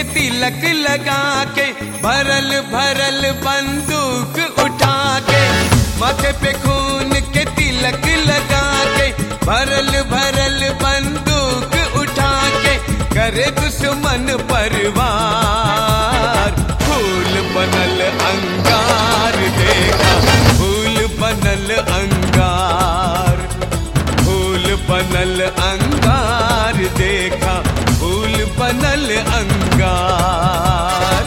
के तिलक लगा के, भरल भरल बंदूक उठा के, माथे पे खून के तिलक लगा के, भरल भरल बंदूक उठा के, करे दुश्मन पर वार। फूल बनल अंगार देखा, फूल बनल अंगार, फूल बनल अंगार देखा, फूल बनल अंगार।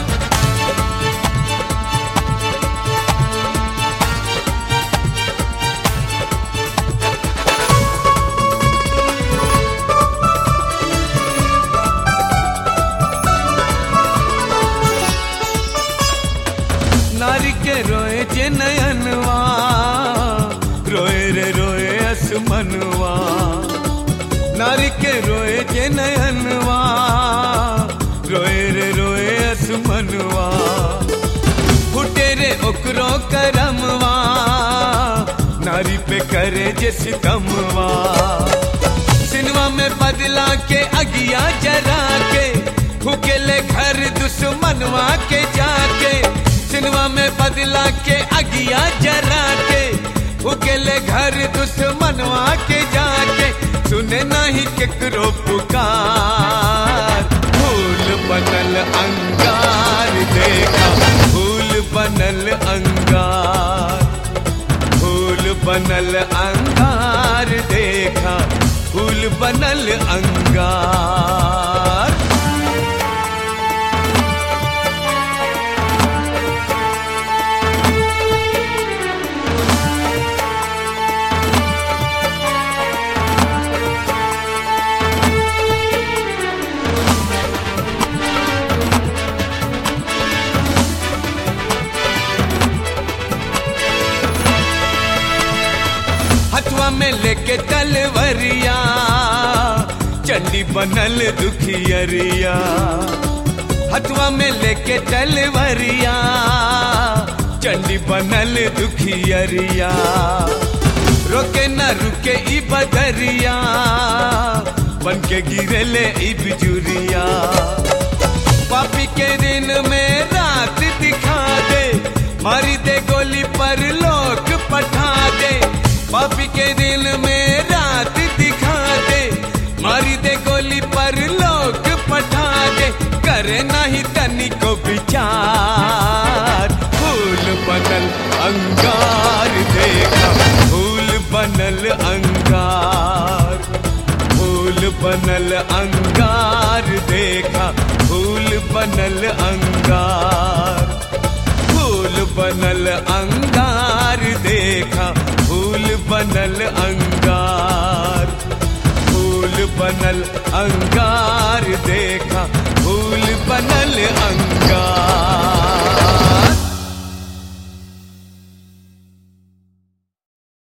नारी के रोए जे नयनवा, रोए रे रोए असमनवा। नारी के रोए जे नयनवा, रोए रे रोए असमनवा। फुटे रे ओकरो करमवा, नारी पे करे जे सितमवा। सिनवा में बदला के अगिया जरा के, फूकेले घर दुश्मनवा के जाके। सिनवा में बदला के अगिया जरा के, फूकेले घर दुश्मनवा के जाके। सुने नहीं केकरो पुकार, फूल बनल अंगार देखा, फूल बनल अंगार, फूल बनल अंगार देखा, फूल बनल अंगार। हथुआ में लेके तलवरिया, चंडी बनल दुखियरिया। हथुआ में लेके तलवरिया, चंडी बनल दुखियरिया। रोके न रुके ई बदरिया, बन के गिरले ई बिजुरिया। पापी के दिन में रात दिखा दे, मारी दे गोली पर लोग पठा दे। पापी के दिल में रात दिखा दे, मारी दे गोली पर लोग पठा दे। करे नहीं तनी को विचार, फूल बनल अंगार देखा, फूल बनल अंगार, फूल बनल अंगार देखा, फूल बनल अंगार, फूल बनल अंगार देखा, फूल बनल अंगार, फूल बनल अंगार देखा, फूल बनल अंगार।